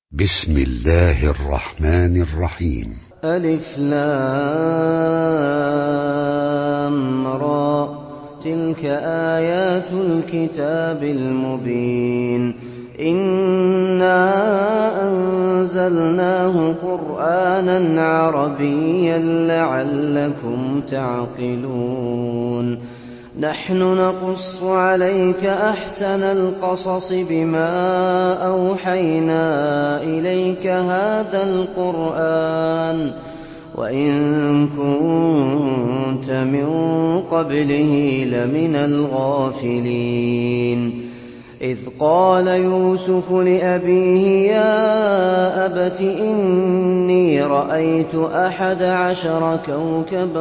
بسم الله الرحمن الرحيم. ألف لام را تلك آيات الكتاب المبين إنا أنزلناه قرآنا عربيا لعلكم تعقلون نحن نقص عليك أحسن القصص بما أوحينا إليك هذا القرآن وإن كنت من قبله لمن الغافلين إذ قال يوسف لأبيه يا أبت إني رأيت 11 كوكبا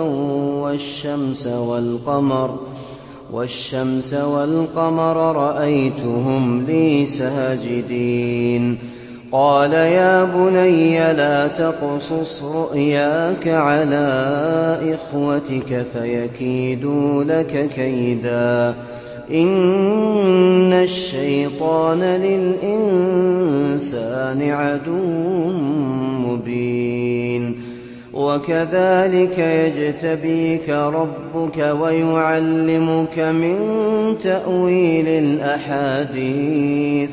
والشمس والقمر رأيتهم لي ساجدين قال يا بني لا تقصص رؤياك على إخوتك فيكيدوا لك كيدا إن الشيطان للإنسان عدو مبين وكذلك يجتبيك ربك ويعلمك من تأويل الأحاديث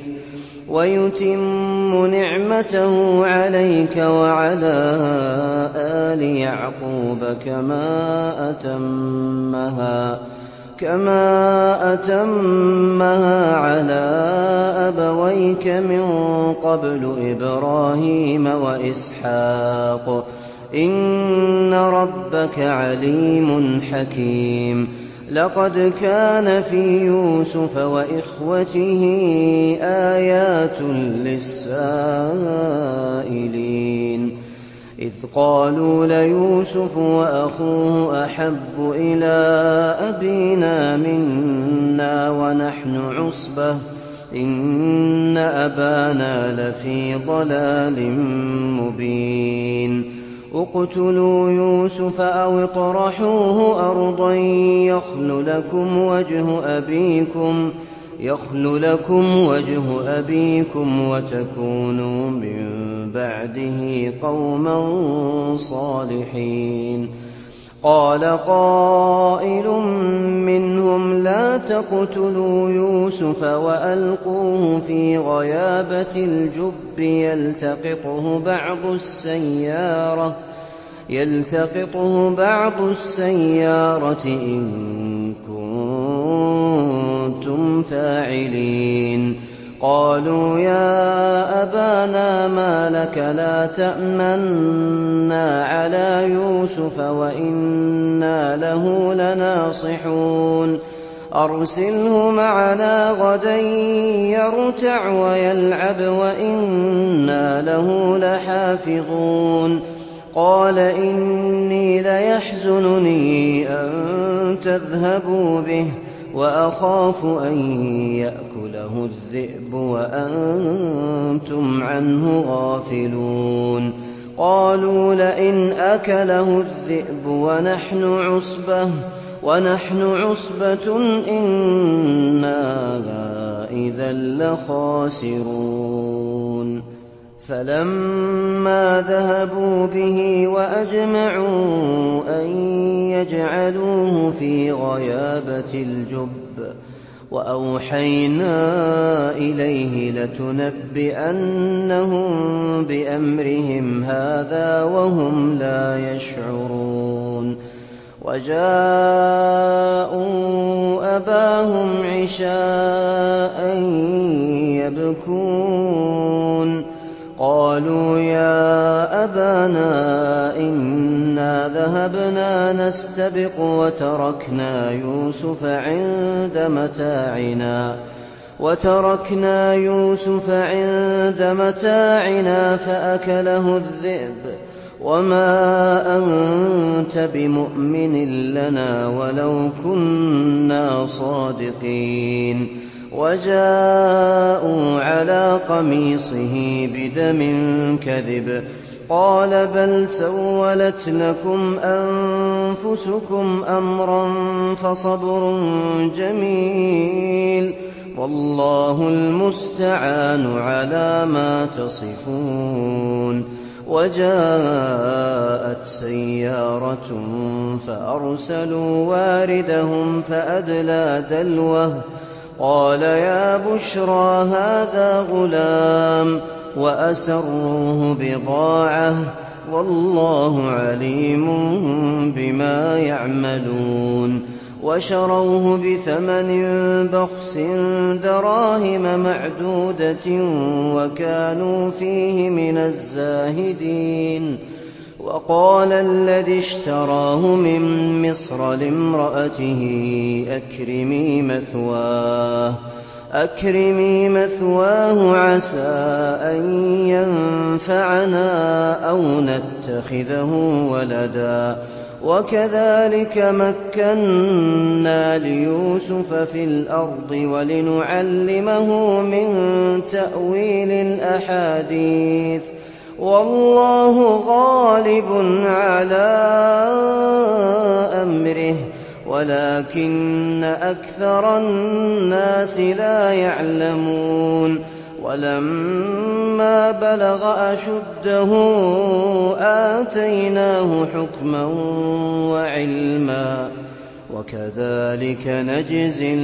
ويتم نعمته عليك وعلى آل يعقوب كما أتمها على أبويك من قبل إبراهيم وإسحاق إن ربك عليم حكيم لقد كان في يوسف وإخوته آيات للسائلين إذ قالوا ليوسف وأخوه أحب إلى أبينا منا ونحن عصبة إن أبانا لفي ضلال مبين اقتلوا يوسف أو اطرحوه أرضا يخل لكم وجه أبيكم وتكونوا من بعده قوما صالحين قال قائل منهم لا تقتلوا يوسف وألقوه في غيابة الجب يلتقطه بعض السيارة إن كنتم فاعلين قالوا يا أبانا ما لك لا تأمنا على يوسف وإنا له لناصحون أرسله معنا غدا يرتع ويلعب وإنا له لحافظون قال إني ليحزنني أن تذهبوا به وأخاف أن يأكله الذئب وأنتم عنه غافلون قالوا لئن أكله الذئب ونحن عصبة إنا إذا لخاسرون فلما ذهبوا به وأجمعوا أن يجعلوه في غيابة الجب وأوحينا إليه لتنبئنهم بأمرهم هذا وهم لا يشعرون وجاءوا أباهم عشاء يبكون قالوا يا أبانا إنا ذهبنا نستبق وتركنا يوسف عند متاعنا فأكله الذئب وما أنت بمؤمن لنا ولو كنا صادقين وجاءوا على قميصه بدم كذب قال بل سولت لكم أنفسكم أمرا فصبر جميل والله المستعان على ما تصفون. وجاءت سيارة فأرسلوا واردهم فأدلى دلوه قال يا بشرى هذا غلام وأسروه بضاعة والله عليم بما يعملون. وشروه بثمن بخس دراهم معدودة وكانوا فيه من الزاهدين. وقال الذي اشتراه من مصر لامرأته أكرمي مثواه عسى أن ينفعنا أو نتخذه ولدا. وكذلك مكنا ليوسف في الأرض ولنعلمه من تأويل الأحاديث والله غالب على أمره ولكن أكثر الناس لا يعلمون. ولما بلغ أشده آتيناه حكما وعلما وكذلك نجزي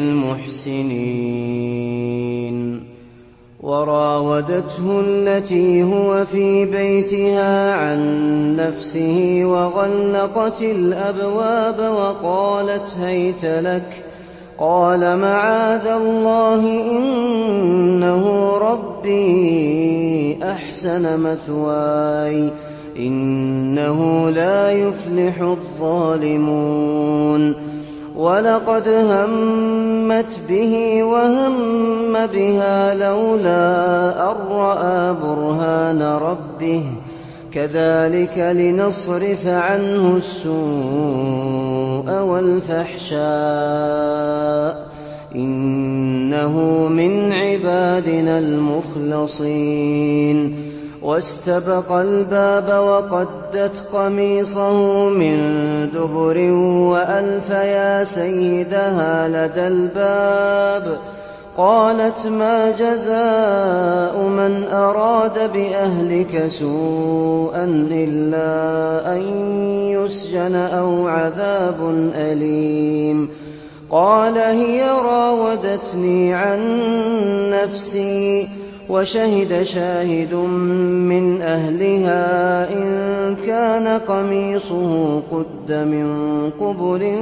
المحسنين. وراودته التي هو في بيتها عن نفسه وغلقت الأبواب وقالت هيت لك قال معاذ الله إنه ربي أحسن مثواي إنه لا يفلح الظالمون. ولقد همت به وهم بها لولا أن رأى برهان ربه كذلك لنصرف عنه السوء والفحشاء إنه من عبادنا المخلصين. واستبق الباب وقدت قميصه من دبر وألف يا سيدها لدى الباب قالت ما جزاء من أراد بأهلك سوءا إلا أن يسجن أو عذاب أليم. قال هي راودتني عن نفسي وشهد شاهد من أهلها إن كان قميصه قد من قبل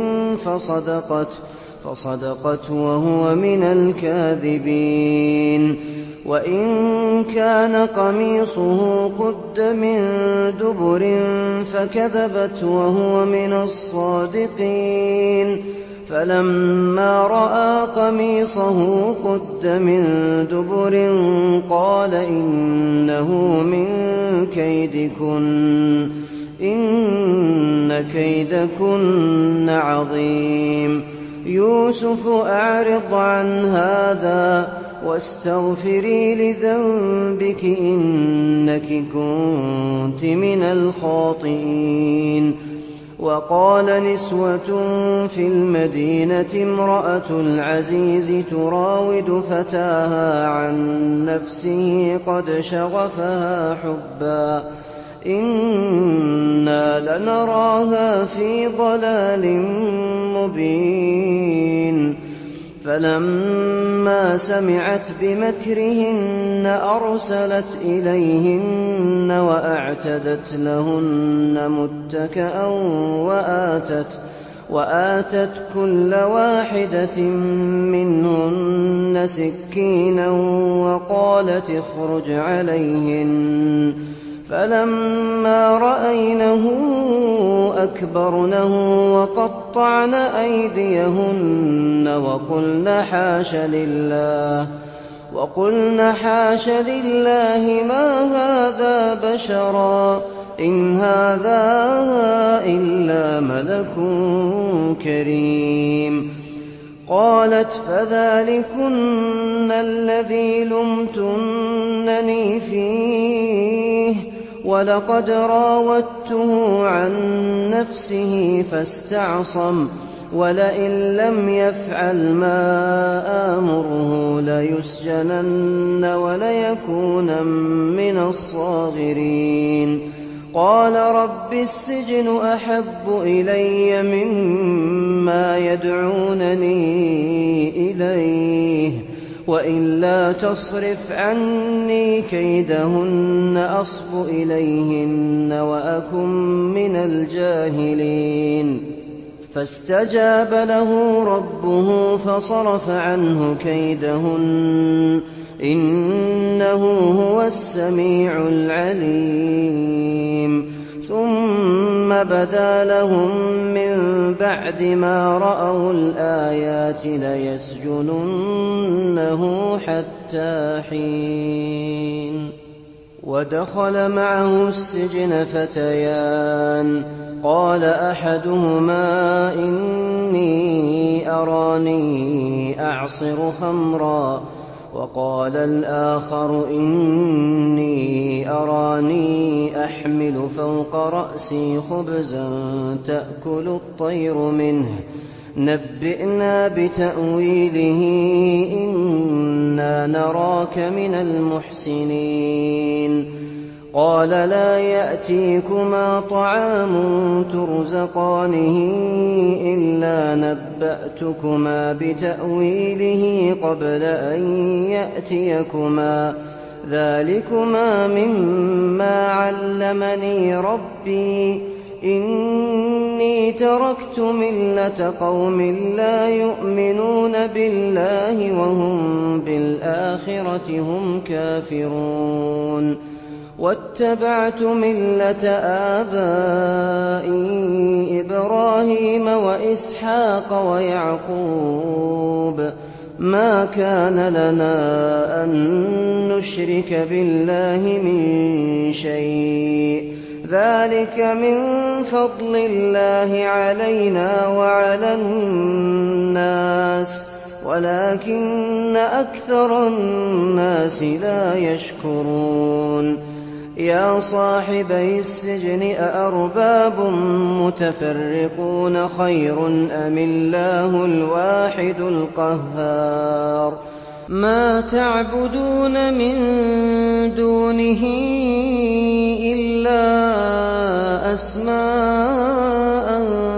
فصدقت وهو من الكاذبين. وإن كان قميصه قد من دبر فكذبت وهو من الصادقين. فلما رأى قميصه قد من دبر قال إنه من كيدكن إن كيدكن عظيم. يوسف أعرض عن هذا واستغفري لذنبك إنك كنت من الخاطئين. وقال نسوة في المدينة امرأة العزيز تراود فتاها عن نفسه قد شغفها حبا إنا لنراها في ضلال مبين. فلما سمعت بمكرهن أرسلت إليهن وأعتدت لهن متكأ وآتت كل واحدة منهن سكينا وقالت اخرج عليهن. فلما رأينه أكبرنه وقطعن أيديهن وقلن حاش لله ما هذا بشرا إن هذا إلا ملك كريم. قالت فذلكن الذي لمتنني فيه ولقد راودته عن نفسه فاستعصم وَلَئِن لَّمْ يَفْعَلْ مَا آمُرُهُ لَيُسْجَنَنَّ وَلَيَكُونًا مِّنَ الصَّاغِرِينَ قَالَ رَبِّ السِّجْنُ أَحَبُّ إِلَيَّ مِمَّا يَدْعُونَنِي إِلَيْهِ وَإِلَّا تَصْرِفْ عَنِّي كَيْدَهُنَّ أَصْبُ إِلَيْهِنَّ وَأَكُن مِّنَ الْجَاهِلِينَ فَاسْتَجَابَ لَهُ رَبُّهُ فَصَرَفَ عَنْهُ كَيْدَهُنَّ ۚ إِنَّهُ هُوَ السَّمِيعُ الْعَلِيمُ ثُمَّ بَدَا لَهُم مِّن بَعْدِ مَا رَأَوُا الْآيَاتِ لَيَسْجُنُنَّهُ حَتَّىٰ حِينٍ وَدَخَلَ مَعَهُ السِّجْنَ فَتَيَانِ قَالَ أَحَدُهُمَا إِنِّي أَرَانِي أَعْصِرُ خَمْرًا وَقَالَ الْآخَرُ إِنِّي أَرَانِي أَحْمِلُ فَوْقَ رَأْسِي خُبْزًا تَأْكُلُ الطَّيْرُ مِنْهُ نَبِّئْنَا بِتَأْوِيلِهِ إِنَّا نَرَاكَ مِنَ الْمُحْسِنِينَ قَالَ لَا يَأْتِيكُمَا طَعَامٌ تُرْزَقَانِهِ إِلَّا نَبَّأْتُكُمَا بِتَأْوِيلِهِ قَبْلَ أَن يَأْتِيَكُمَا ۚ ذَٰلِكُمَا مِمَّا عَلَّمَنِي رَبِّي ۚ إِنِّي تَرَكْتُ مِلَّةَ قَوْمٍ لَّا يُؤْمِنُونَ بِاللَّهِ وَهُم بِالْآخِرَةِ هُمْ كَافِرُونَ وَاتَّبَعْتُ مِلَّةَ آبَائِي إِبْرَاهِيمَ وَإِسْحَاقَ وَيَعْقُوبَ ۚ مَا كَانَ لَنَا أَن نُّشْرِكَ بِاللَّهِ مِن شَيْءٍ ۚ ذَٰلِكَ مِن فَضْلِ اللَّهِ عَلَيْنَا وَعَلَى النَّاسِ وَلَٰكِنَّ أَكْثَرَ النَّاسِ لَا يَشْكُرُونَ يَا صَاحِبَيِ السِّجْنِ أَأَرْبَابٌ مُّتَفَرِّقُونَ خَيْرٌ أَمِ اللَّهُ الْوَاحِدُ الْقَهَّارُ مَا تَعْبُدُونَ مِن دُونِهِ إِلَّا أَسْمَاءً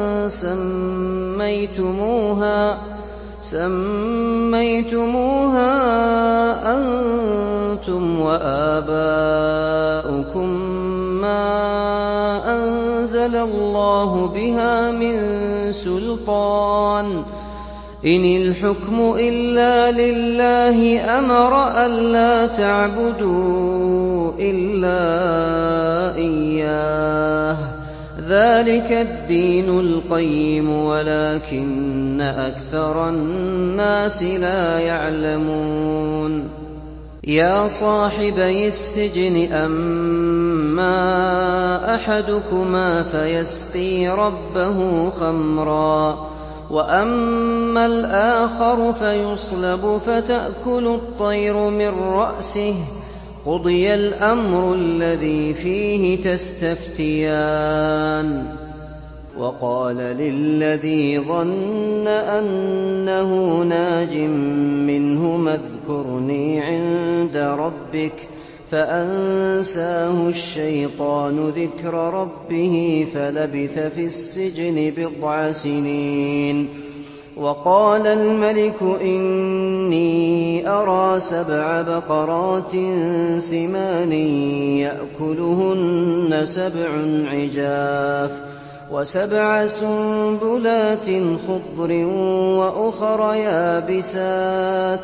سَمَّيْتُمُوهَا أَنتُمْ وَآبَاؤُكُم مَّا أَنزَلَ اللَّهُ بِهَا مِن سُلْطَانٍ ۚ إِنِ الْحُكْمُ إِلَّا لِلَّهِ أَمَرَ أَلَّا تَعْبُدُوا إِلَّا إِيَّاهُ ۚ ذَٰلِكَ الدِّينُ الْقَيِّمُ وَلَٰكِنَّ أَكْثَرَ النَّاسِ لَا يَعْلَمُونَ يَا صَاحِبَيِ السِّجْنِ أَمَّا أَحَدُكُمَا فَيَسْقِي رَبَّهُ خَمْرًا وَأَمَّا الْآخَرُ فَيُصْلَبُ فَتَأْكُلُ الطَّيْرُ مِن رَّأْسِهِ ۚ قُضِيَ الْأَمْرُ الَّذِي فِيهِ تَسْتَفْتِيَانِ وَقَالَ لِلَّذِي ظَنَّ أَنَّهُ نَاجٍ مِّنْهُمَا اذْكُرْنِي عِندَ رَبِّكَ فَأَنسَاهُ الشَّيْطَانُ ذِكْرَ رَبِّهِ فَلَبِثَ فِي السِّجْنِ بِضْعَ سِنِينَ وَقَالَ الْمَلِكُ إِنِّي أَرَىٰ 7 بَقَرَاتٍ سِمَانٍ يَأْكُلُهُنَّ 7 عِجَافٌ و7 سُنبُلَاتٍ خُضْرٍ وَأُخَرَ يَابِسَاتٍ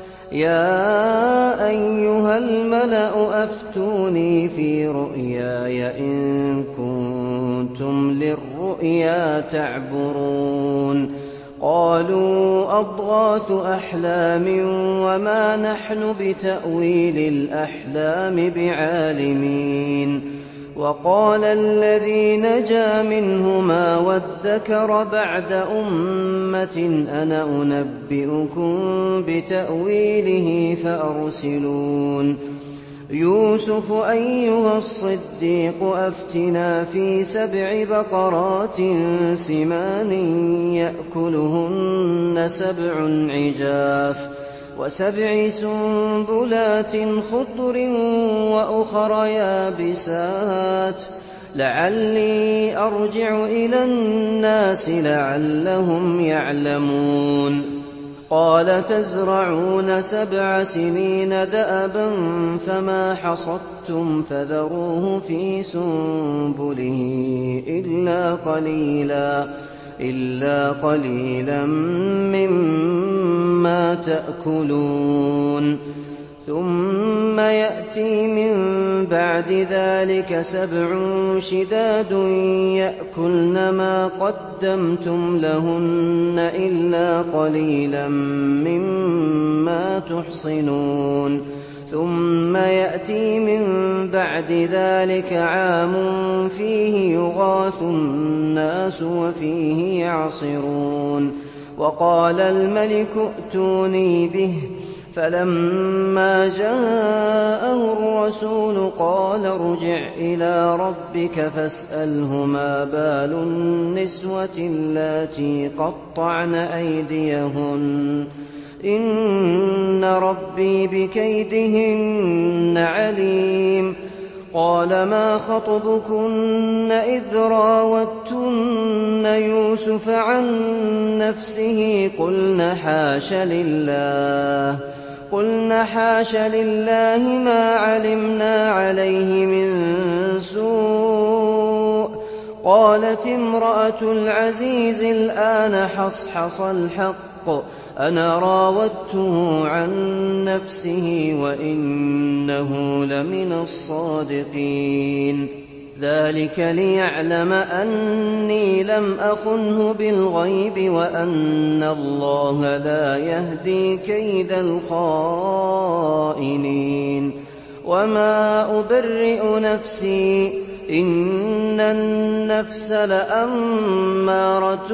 يَا أَيُّهَا الْمَلَأُ أَفْتُونِي فِي رُؤْيَايَ إِن كُنتُمْ لِلرُّؤْيَا تَعْبُرُونَ قَالُوا أَضْغَاثُ أَحْلَامٍ وَمَا نَحْنُ بِتَأْوِيلِ الْأَحْلَامِ بِعَالِمِينَ وَقَالَ الَّذِي نَجَا مِنْهُمَا وَادَّكَرَ بَعْدَ أُمَّةٍ أَنَا أُنَبِّئُكُم بِتَأْوِيلِهِ فَأَرْسِلُونِ يوسف أيها الصديق أفتنا في 7 بقرات سمان يأكلهن 7 عجاف و7 سنبلات خضر وأخر يابسات لعلي أرجع إلى الناس لعلهم يعلمون قال تزرعون 7 سنين دأبا فما حصدتم فذروه في سنبله إلا قليلا مما تأكلون ثم يأتي من بعد ذلك 7 شداد يأكلن ما قدمتم لهن إلا قليلا مما تحصنون ثم يأتي من بعد ذلك عام فيه يغاث الناس وفيه يعصرون وقال الملك ائتوني به فلما جاءه الرسول قال ارجع إلى ربك فاسأله ما بال النسوة اللاتي قطعن أيديهن إن ربي بكيدهن عليم قال ما خطبكن إذ راوتن يوسف عن نفسه قلن حاش لله ما علمنا عليه من سوء قالت امرأة العزيز الآن حصحص الحق أنا راودته عن نفسه وإنه لمن الصادقين ذلك ليعلم أني لم أخنه بالغيب وأن الله لا يهدي كيد الخائنين وما أبرئ نفسي إن النفس لأمارة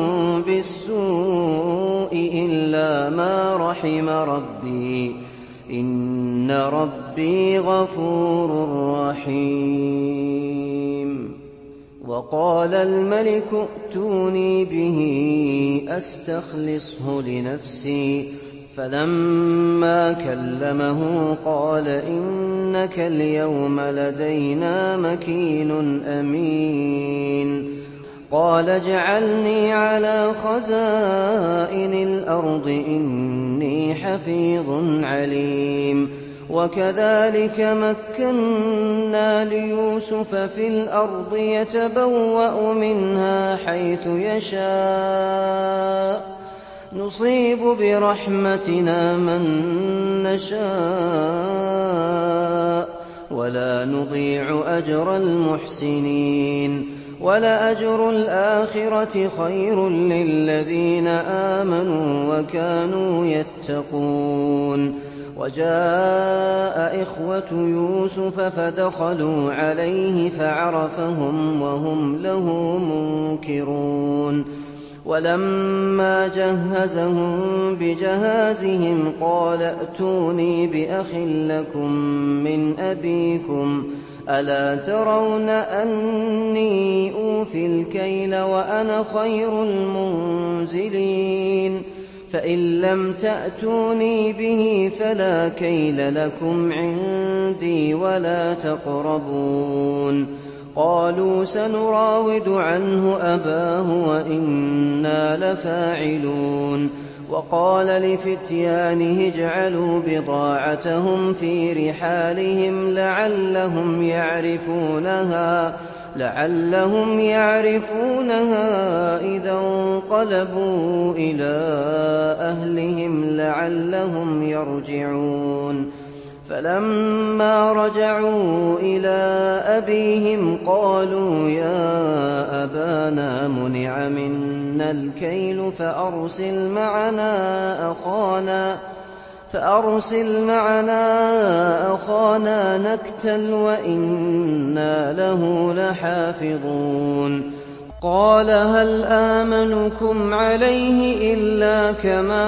بالسوء إلا ما رحم ربي إن ربي غفور رحيم وقال الملك ائتوني به أستخلصه لنفسي فلما كلمه قال إنك اليوم لدينا مكين أمين قال اجعلني على خزائن الأرض إني حفيظ عليم وكذلك مكنا ليوسف في الأرض يتبوأ منها حيث يشاء نصيب برحمتنا من نشاء ولا نضيع أجر المحسنين ولأجر الآخرة خير للذين آمنوا وكانوا يتقون وجاء إخوة يوسف فدخلوا عليه فعرفهم وهم له منكرون ولما جهزهم بجهازهم قال ائتوني بأخ لكم من أبيكم ألا ترون أني أوفي الكيل وأنا خير المنزلين فإن لم تأتوني به فلا كيل لكم عندي ولا تقربون قالوا سنراود عنه أباه وإنا لفاعلون وقال لفتيانه اجعلوا بضاعتهم في رحالهم لعلهم يعرفونها إذا انقلبوا إلى أهلهم لعلهم يرجعون فلما رجعوا إلى أبيهم قالوا يا أبانا منع منا الكيل فأرسل معنا أخانا نكتل وإنا له لحافظون قَالَ هَلْ آمَنُكُمْ عَلَيْهِ إِلَّا كَمَا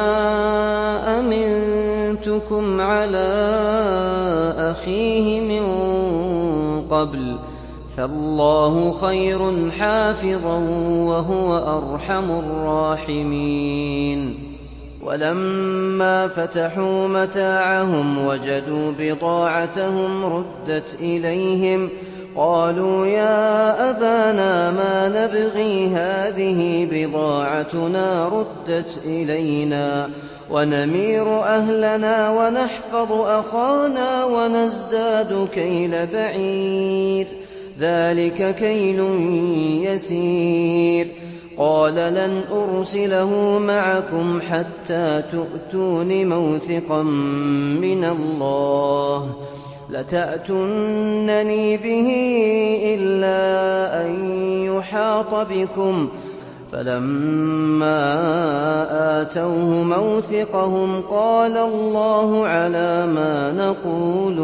أَمِنتُكُمْ عَلَىٰ أَخِيهِ مِن قَبْلُ ۖ فَاللَّهُ خَيْرٌ حَافِظًا ۖ وَهُوَ أَرْحَمُ الرَّاحِمِينَ وَلَمَّا فَتَحُوا مَتَاعَهُمْ وَجَدُوا بِضَاعَتَهُمْ رُدَّتْ إِلَيْهِمْ ۖ قَالُوا يَا أَبَانَا مَا نَبْغِي ۖ هَٰذِهِ بِضَاعَتُنَا رُدَّتْ إِلَيْنَا وَنَمِيرُ أَهْلَنَا وَنَحْفَظُ أَخَانَا وَنَزْدَادُ كَيْلَ بَعِيرٍ ۖ ذَٰلِكَ كَيْلٌ يَسِيرٌ. قَالَ لَنْ أُرْسِلَهُ مَعَكُمْ حَتَّىٰ تُؤْتُونِ مَوْثِقًا مِّنَ اللَّهِ ۖ لَتَأْتُنَّنِي بِهِ إِلَّا أَن يُحَاطَ بِكُمْ ۖ فَلَمَّا آتَوْهُ مَوْثِقَهُمْ قَالَ اللَّهُ عَلَىٰ مَا نَقُولُ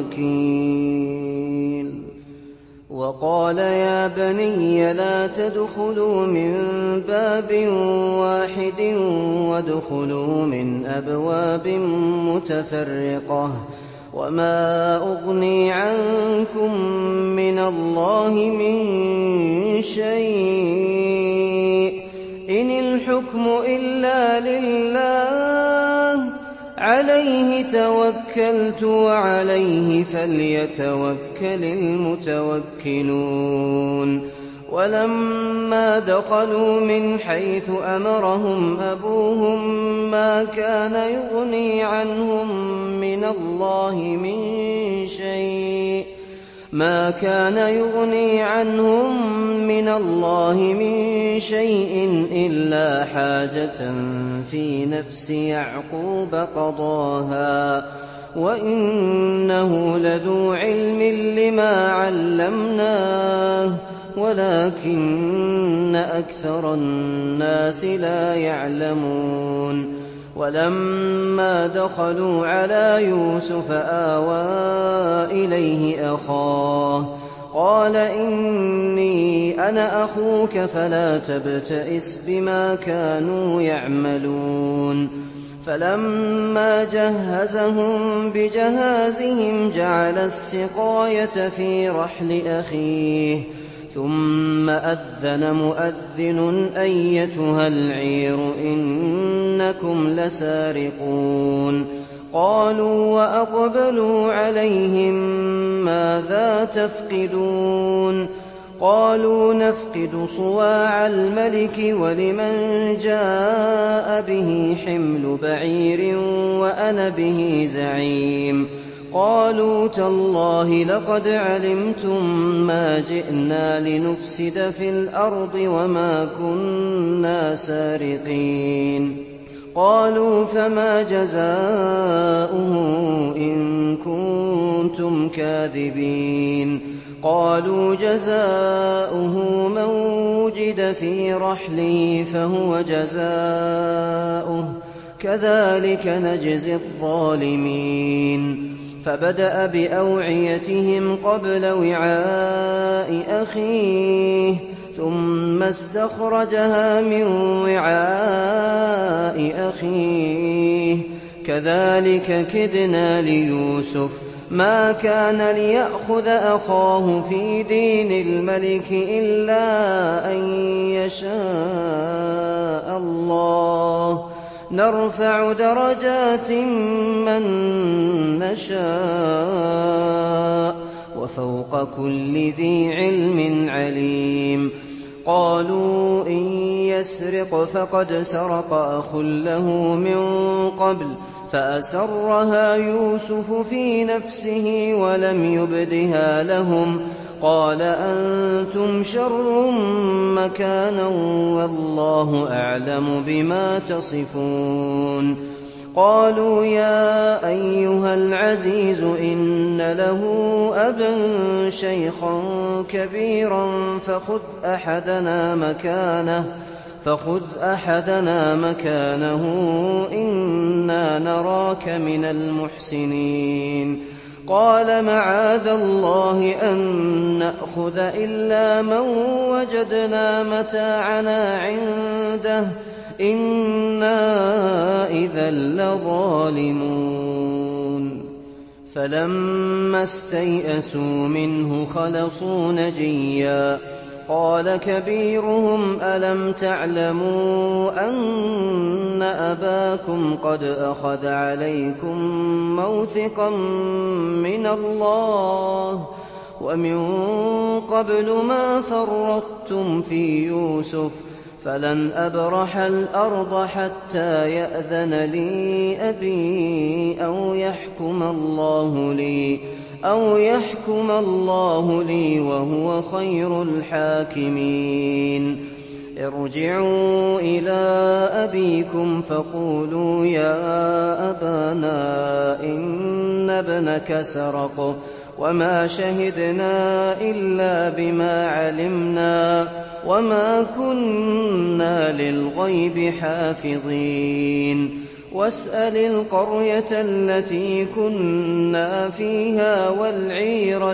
وَكِيلٌ. وَقَالَ يَا بَنِيَّ لَا تَدْخُلُوا مِن بَابٍ وَاحِدٍ وَادْخُلُوا مِنْ أَبْوَابٍ مُّتَفَرِّقَةٍ ۖ وَمَا أُغْنِي عَنكُم مِّنَ اللَّهِ مِن شَيْءٍ ۖ إِنِ الْحُكْمُ إِلَّا لِلَّهِ ۖ عَلَيْهِ تَوَكَّلْتُ وَعَلَيْهِ فَلْيَتَوَكَّلِ الْمُتَوَكِّلُونَ وَلَمَّا دَخَلُوا مِنْ حَيْثُ أَمَرَهُمْ أَبُوهُم مَّا كَانَ يُغْنِي عَنْهُم مِّنَ اللَّهِ مِن شَيْءٍ إِلَّا حَاجَةً فِي نَفْسِ يَعْقُوبَ قَضَاهَا ۚ وَإِنَّهُ لَذُو عِلْمٍ لِّمَا عَلَّمْنَاهُ وَلَٰكِنَّ أَكْثَرَ النَّاسِ لَا يَعْلَمُونَ وَلَمَّا دَخَلُوا عَلَىٰ يُوسُفَ آوَىٰ إِلَيْهِ أَخَاهُ قَالَ إِنِّي أَنَا أَخُوكَ فَلَا تَبْتَئِسْ بِمَا كَانُوا يَعْمَلُونَ فَلَمَّا جَهَّزَهُم بِجَهَازِهِمْ جَعَلَ السِّقَايَةَ فِي رَحْلِ أَخِيهِ ثُمَّ أَذَّنَ مُؤَذِّنٌ أَيَّتُهَا الْعِيرُ إِنَّكُمْ لَسَارِقُونَ قَالُوا وَأَقْبَلُوا عَلَيْهِم مَّاذَا تَفْقِدُونَ قَالُوا نَفْقِدُ صُوَاعَ الْمَلِكِ وَلِمَن جَاءَ بِهِ حِمْلُ بَعِيرٍ وَأَنَا بِهِ زَعِيمٌ قَالُوا تَاللَّهِ لَقَدْ عَلِمْتُم مَّا جِئْنَا لِنُفْسِدَ فِي الْأَرْضِ وَمَا كُنَّا سَارِقِينَ قَالُوا فَمَا جَزَاؤُهُ إِن كُنتُمْ كَاذِبِينَ قَالُوا جَزَاؤُهُ مَن وُجِدَ فِي رَحْلِهِ فَهُوَ جَزَاؤُهُ كَذَٰلِكَ نَجْزِي الظَّالِمِينَ فَبَدَأَ بِأَوْعِيَتِهِمْ قَبْلَ وِعَاءِ أَخِيهِ ثُمَّ اسْتَخْرَجَهَا مِن وِعَاءِ أَخِيهِ كَذَٰلِكَ كِدْنَا لِيُوسُفَ مَا كَانَ لِيَأْخُذَ أَخَاهُ فِي دِينِ الْمَلِكِ إِلَّا أَن يَشَاءَ اللَّهُ ۚ نَرْفَعُ دَرَجَاتٍ مَّن نَّشَاءُ ۗ وَفَوْقَ كُلِّ ذِي عِلْمٍ عَلِيمٌ قَالُوا إِن يَسْرِقْ فَقَدْ سَرَقَ أَخٌ لَّهُ مِن قَبْلُ فَأَسَرَّهَا يُوسُفُ فِي نَفْسِهِ وَلَمْ يُبْدِهَا لَهُمْ قَالَ أَنتُمْ شَرٌّ مَّكَانًا وَاللَّهُ أَعْلَمُ بِمَا تَصِفُونَ قَالُوا يَا أَيُّهَا الْعَزِيزُ إِنَّ لَهُ أَبًا شَيْخًا كَبِيرًا فَخُذْ أَحَدَنَا مَكَانَهُ إِنَّا نَرَاكَ مِنَ الْمُحْسِنِينَ قَالَ مَعَاذَ اللَّهِ أَن نَّأْخُذَ إِلَّا مَن وَجَدْنَا مَتَاعَنَا عِندَهُ إِنَّا إِذًا لَّظَالِمُونَ فَلَمَّا اسْتَيْأَسُوا مِنْهُ خَلَصُوا نَجِيًّا قَالَ كَبِيرُهُمْ أَلَمْ تَعْلَمُوا أَنَّ أَبَاكُمْ قَدْ أَخَذَ عَلَيْكُم مَّوْثِقًا مِّنَ اللَّهِ وَمِن قَبْلُ مَا فَرَّطتُمْ فِي يُوسُفَ فَلَنْ أَبْرَحَ الْأَرْضَ حَتَّىٰ يَأْذَنَ لِي أَبِي أَوْ يَحْكُمَ اللَّهُ لِي وَهُوَ خَيْرُ الْحَاكِمِينَ ارْجِعُوا إِلَىٰ أَبِيكُمْ فَقُولُوا يَا أَبَانَا إِنَّ ابْنَكَ سَرَقَ وَمَا شَهِدْنَا إِلَّا بِمَا عَلِمْنَا وَمَا كُنَّا لِلْغَيْبِ حَافِظِينَ وَاسْأَلِ الْقَرْيَةَ الَّتِي كُنَّا فِيهَا وَالْعِيرَ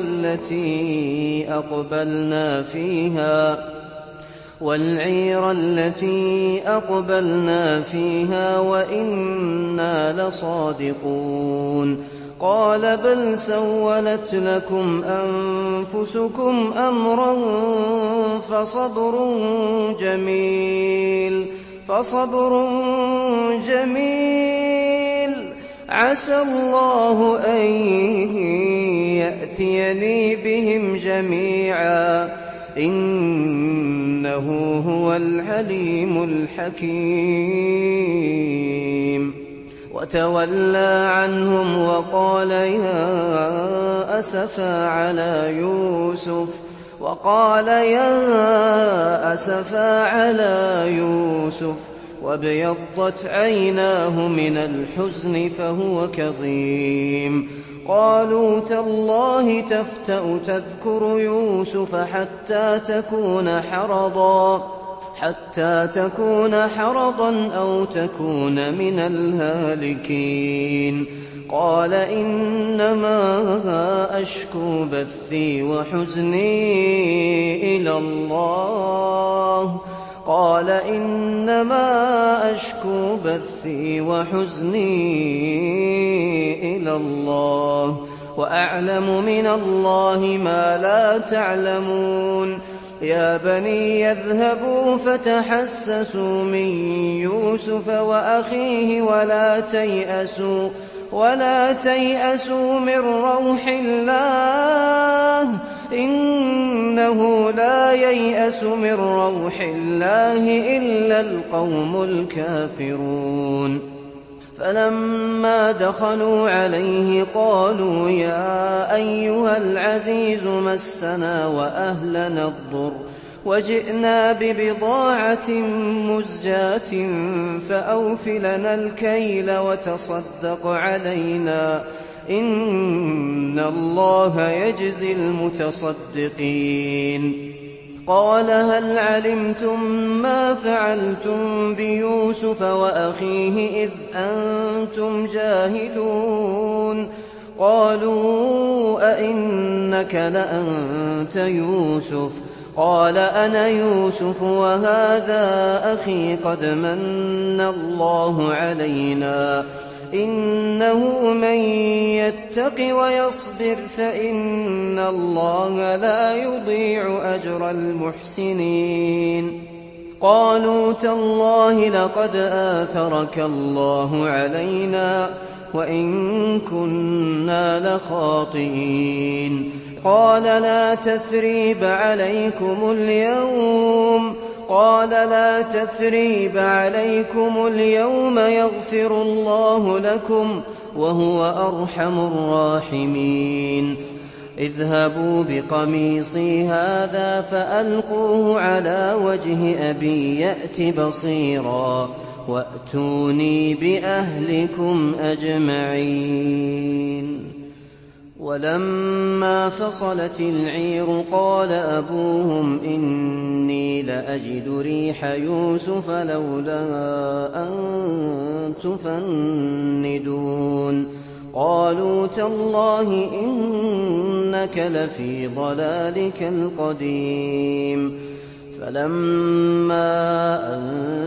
الَّتِي أَقْبَلْنَا فِيهَا وَإِنَّا لَصَادِقُونَ قَالَ بَلْ سَوَّلَتْ لَكُمْ أَنفُسُكُمْ أَمْرًا فَصَبْرٌ جَمِيلٌ عَسَى اللَّهُ أَن يَأْتِيَنِي بِهِمْ جَمِيعًا إِنَّهُ هُوَ الْعَلِيمُ الْحَكِيمُ وَتَوَلَّىٰ عَنْهُمْ وَقَالَ يَا أَسَفَىٰ عَلَىٰ يُوسُفَ وَابْيَضَّتْ عَيْنَاهُ مِنَ الْحُزْنِ فَهُوَ كَظِيمٌ قَالُوا تَاللَّهِ تَفْتَأُ تَذْكُرُ يُوسُفَ حَتَّىٰ تَكُونَ حَرَضًا أَوْ تَكُونَ مِنَ الْهَالِكِينَ قَالَ إِنَّمَا أَشْكُو بَثِّي وَحُزْنِي إِلَى اللَّهِ وَأَعْلَمُ مِنَ اللَّهِ مَا لَا تَعْلَمُونَ يَا بَنِيَّ اذْهَبُوا فَتَحَسَّسُوا مِن يُوسُفَ وَأَخِيهِ وَلَا تَيْأَسُوا مِن رَّوْحِ اللَّهِ ۖ إِنَّهُ لَا يَيْأَسُ مِن رَّوْحِ اللَّهِ إِلَّا الْقَوْمُ الْكَافِرُونَ فَلَمَّا دَخَلُوا عَلَيْهِ قَالُوا يَا أَيُّهَا الْعَزِيزُ مَسَّنَا وَأَهْلَنَا الضُّرُّ وَجِئْنَا بِبِضَاعَةٍ مُزْجَاةٍ فَأَوْفِ لَنَا الْكَيْلَ وَتَصَدَّقْ عَلَيْنَا ۖ إِنَّ اللَّهَ يَجْزِي الْمُتَصَدِّقِينَ قَالَ هَلْ عَلِمْتُم مَّا فَعَلْتُم بِيُوسُفَ وَأَخِيهِ إِذْ أَنتُمْ جَاهِلُونَ قَالُوا أَإِنَّكَ لَأَنتَ يُوسُفُ قَالَ أَنَا يُوسُفُ وَهَٰذَا أَخِي قَدْ مَنَّ اللَّهُ عَلَيْنَا إِنَّهُ مَن يَتَّقِ وَيَصْبِرْ فَإِنَّ اللَّهَ لَا يُضِيعُ أَجْرَ الْمُحْسِنِينَ قَالُوا تَاللَّهِ لَقَدْ آثَرَكَ اللَّهُ عَلَيْنَا وَإِن كُنَّا لَخَاطِئِينَ قَالَ لَا تَثْرِيبَ عَلَيْكُمُ الْيَوْمَ يَغْفِرُ اللَّهُ لَكُمْ وَهُوَ أَرْحَمُ الرَّاحِمِينَ اذْهَبُوا بِقَمِيصِي هَٰذَا فَأَلْقُوهُ عَلَىٰ وَجْهِ أَبِي يَأْتِ بَصِيرًا وَأْتُونِي بِأَهْلِكُمْ أَجْمَعِينَ وَلَمَّا فَصَلَتِ الْعِيرُ قَالَ أَبُوهُمْ إِنِّي لَأَجِدُ رِيحَ يُوسُفَ لَوْلَا أَن تُفَنِّدُونِ قالوا تالله إنك لفي ضلالك القديم. فلما أن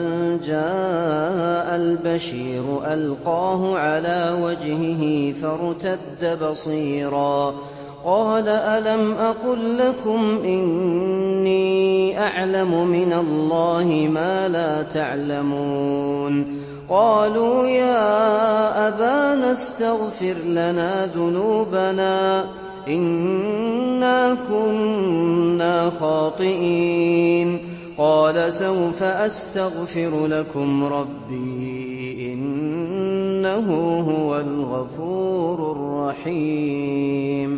جاء البشير ألقاه على وجهه فارتد بصيرا قال ألم أقل لكم إني أعلم من الله ما لا تعلمون. قالوا يا أبانا استغفر لنا ذنوبنا إنا كنا خاطئين. قال سوف أستغفر لكم ربي إنه هو الغفور الرحيم.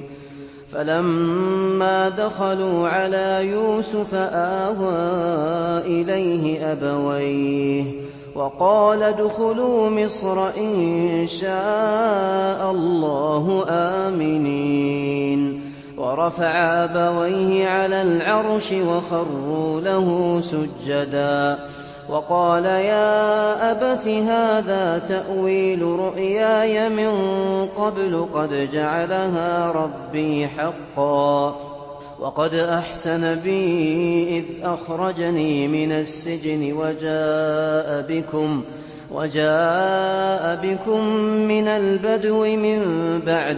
فلما دخلوا على يوسف آوى إليه أبويه وقال ادخلوا مصر إن شاء الله آمنين. ورفع أبويه على العرش وخروا له سجدا وقال يا أبت هذا تأويل رؤياي من قبل قد جعلها ربي حقا وقد أحسن بي إذ أخرجني من السجن وجاء بكم من البدو من بعد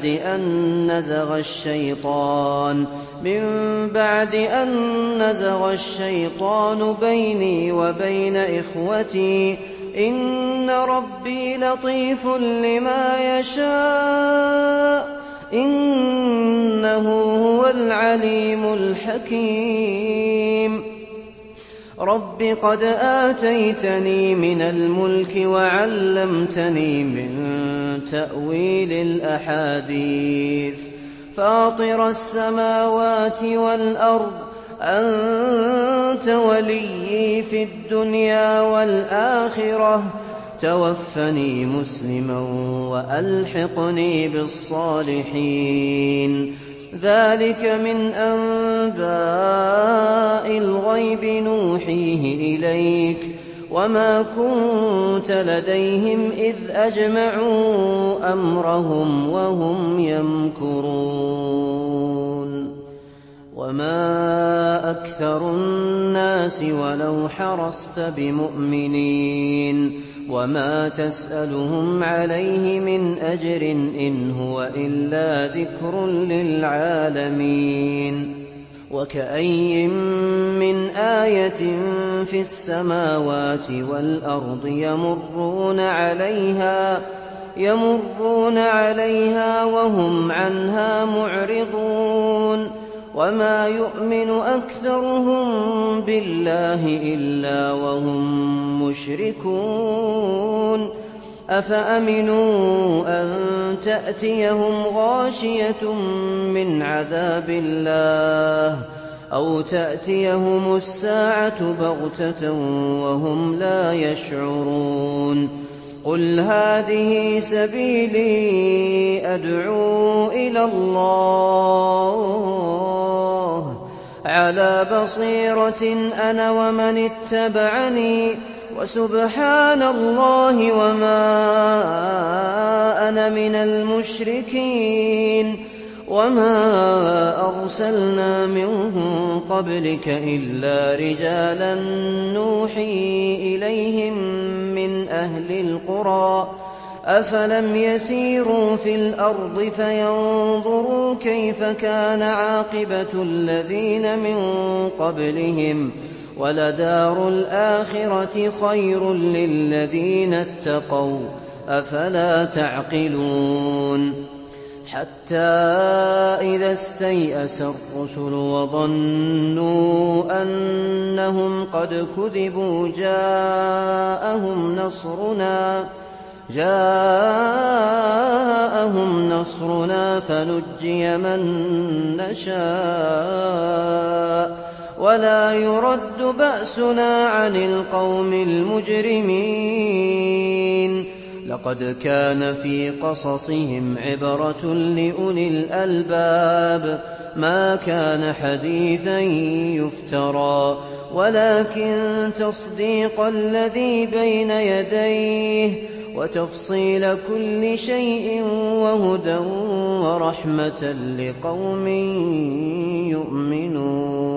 أن نزغ الشيطان بيني وبين إخوتي إن ربي لطيف لما يشاء إنه هو العليم الحكيم. رب قد آتيتني من الملك وعلمتني من تأويل الأحاديث فاطر السماوات والأرض أنت وليي في الدنيا والآخرة توفني مسلما وألحقني بالصالحين. ذلك من أنباء الغيب نوحيه إليك وما كنت لديهم إذ أجمعوا أمرهم وهم يمكرون. وما أكثر الناس ولو حرصت بمؤمنين وما تسألهم عليه من أجر إن هو إلا ذكر للعالمين. وكأي من آية في السماوات والأرض يمرون عليها وهم عنها معرضون وما يؤمن أكثرهم بالله إلا وهم مشركون. أفأمنوا أن تأتيهم غاشية من عذاب الله أو تأتيهم الساعة بغتة وهم لا يشعرون. قل هذه سبيلي أدعو إلى الله على بصيرة أنا ومن اتبعني وسبحان الله وما أنا من المشركين. وما أرسلنا من قبلك إلا رجالا نوحي إليهم من أهل القرى أفلم يسيروا في الأرض فينظروا كيف كان عاقبة الذين من قبلهم ولدار الآخرة خير للذين اتقوا أفلا تعقلون. حتى إذا استيأس الرسل وظنوا أنهم قد كذبوا جاءهم نصرنا فنجي من نشاء ولا يرد بأسنا عن القوم المجرمين. لقد كان في قصصهم عبرة لأولي الألباب ما كان حديثا يفترى ولكن تصديق الذي بين يديه وَتَفْصِيلَ كُلِّ شَيْءٍ وَهُدًى وَرَحْمَةً لِّقَوْمٍ يُؤْمِنُونَ